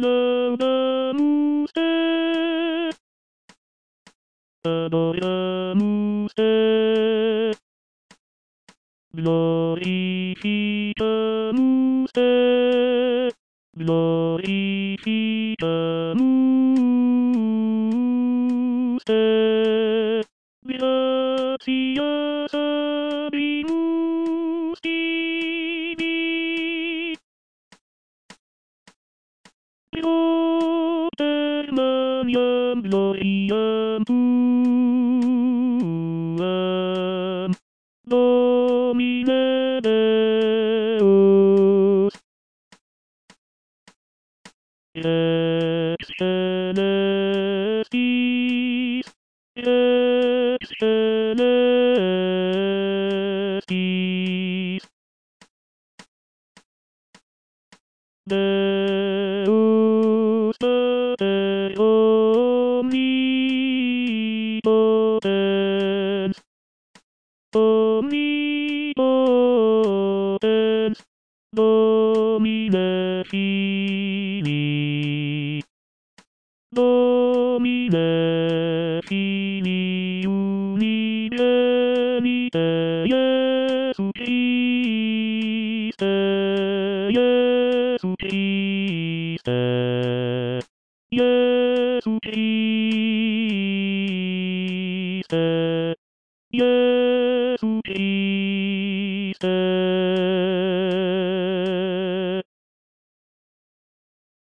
Laudamus te, adoramus te, glorificamus te, glorificamus te, gratias abimus tibi, Gloter maniam gloriam tuam, Domine Deus, ex celestis, ex celestis, Deus Pater omnipotens, omnipotens, Domine Filii, Domine Filii unigenite Iesu Christe, Iesu Christe, Iesu Christe.